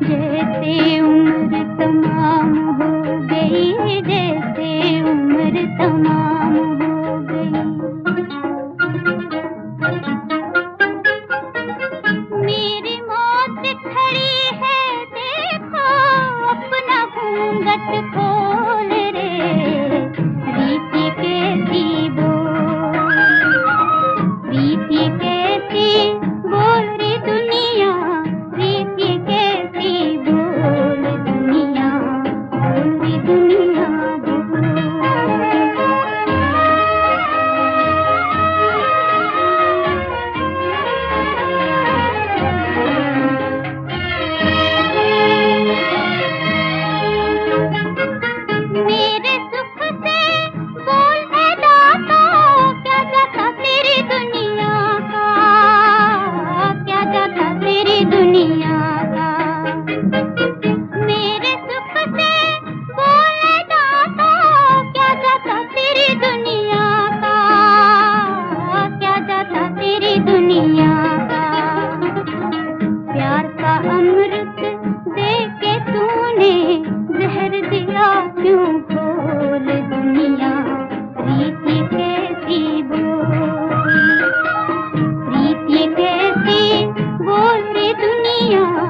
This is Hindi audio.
जैसे उम्र तमाम हो गई, जैसे उम्र तमाम हो गई। मेरी मौत खड़ी है देखो, अपना घूंघट खोल रे, रीति कैसी बोल, रीति कैसी बोल रे दुनिया, रीति कैसी बोल दुनिया, बोल रे दुनिया बोल। मेरे सुख से बोल है दाता, क्या जाता तेरी दुनिया का, क्या जाता तेरी दुनिया का। मेरे सुख से बोल है दाता, क्या जाता तेरी दुनिया का, क्या जाता तेरी दुनिया का। प्यार का अमृत दे के तूने जहर दिया क्यों खोल दुनिया, रीति कैसी बोल, रीति कैसी बोल रे दुनिया।